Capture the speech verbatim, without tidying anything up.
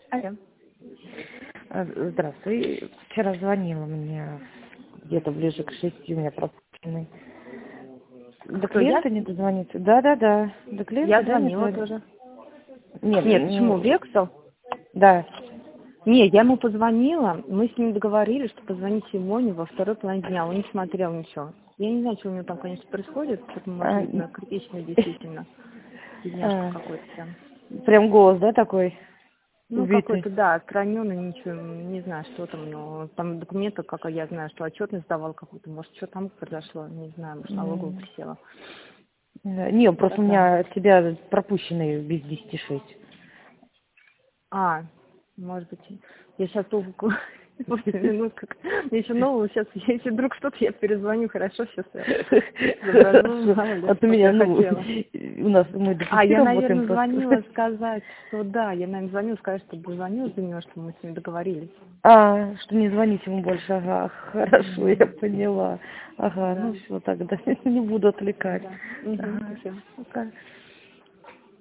Алло. А, Здравствуй. Вчера звонила мне где-то ближе к шести, у меня пропущенный. До Кто, я? клиента не дозвониться? Да, да, да. До клиента, Я да, не звонила звонит. тоже. Нет, Нет, не- почему? Вексел? да. Не, я ему позвонила, мы с ним договорились, что позвонить Симоне во второй половине дня, он не смотрел ничего. Я не знаю, что у него там, конечно, происходит, что-то, может, А, видно, критично действительно. Бедняжка а, какой-то прям. Прям голос, да, такой Ну, убитый? какой-то, да, отстраненный, ничего, не знаю, что там, но там документы, как я знаю, что отчетность сдавал какую-то, может, что там произошло, не знаю, может, налоговая М, присела. да. Не, просто у Тогда. меня от тебя пропущенный без десяти шесть. А, может быть, я сейчас только после минутку. Мне еще нового сейчас, если вдруг что-то, я перезвоню, хорошо, сейчас я изображу, мало ли, Вот у что меня, я ну, хотела. у нас мы до А, пяти я, работаем наверное, звонила просто. сказать, что да, я, наверное, звонила сказать, что дозвонилась до него, что мы с ним договорились. А, что не звонить ему больше, ага, хорошо, я Мгм. поняла. Ага, Да, ну все тогда, не буду отвлекать. да. Угу, Ага, спасибо. пока.